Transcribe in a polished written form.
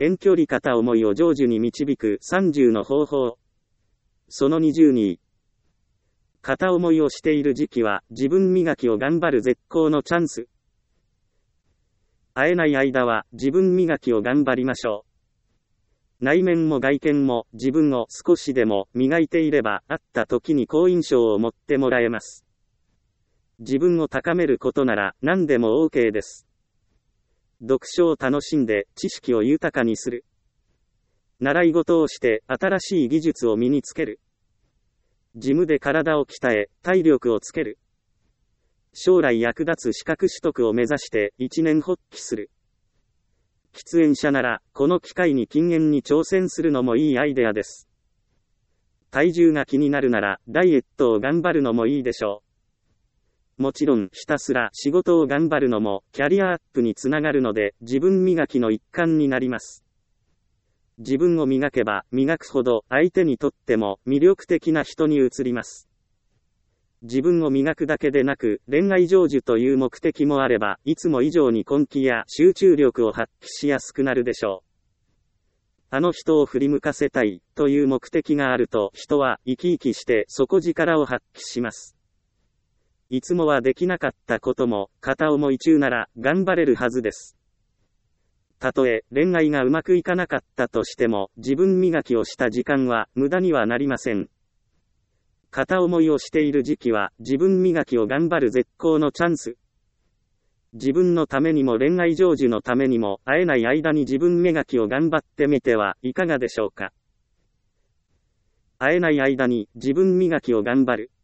遠距離片思いを成就に導く30の方法。その22。片思いをしている時期は自分磨きを頑張る絶好のチャンス。会えない間は自分磨きを頑張りましょう。内面も外見も自分を少しでも磨いていれば会った時に好印象を持ってもらえます。自分を高めることなら何でも OK です。読書を楽しんで知識を豊かにする。習い事をして新しい技術を身につける。ジムで体を鍛え体力をつける。将来役立つ資格取得を目指して一念発起する。喫煙者ならこの機会に禁煙に挑戦するのもいいアイデアです。体重が気になるならダイエットを頑張るのもいいでしょう。もちろんひたすら仕事を頑張るのもキャリアアップにつながるので自分磨きの一環になります。自分を磨けば磨くほど相手にとっても魅力的な人に移ります。自分を磨くだけでなく恋愛成就という目的もあればいつも以上に根気や集中力を発揮しやすくなるでしょう。あの人を振り向かせたいという目的があると人は生き生きして底力を発揮します。いつもはできなかったことも片思い中なら頑張れるはずです。たとえ恋愛がうまくいかなかったとしても自分磨きをした時間は無駄にはなりません。片思いをしている時期は自分磨きを頑張る絶好のチャンス。自分のためにも恋愛成就のためにも会えない間に自分磨きを頑張ってみてはいかがでしょうか。会えない間に自分磨きを頑張る。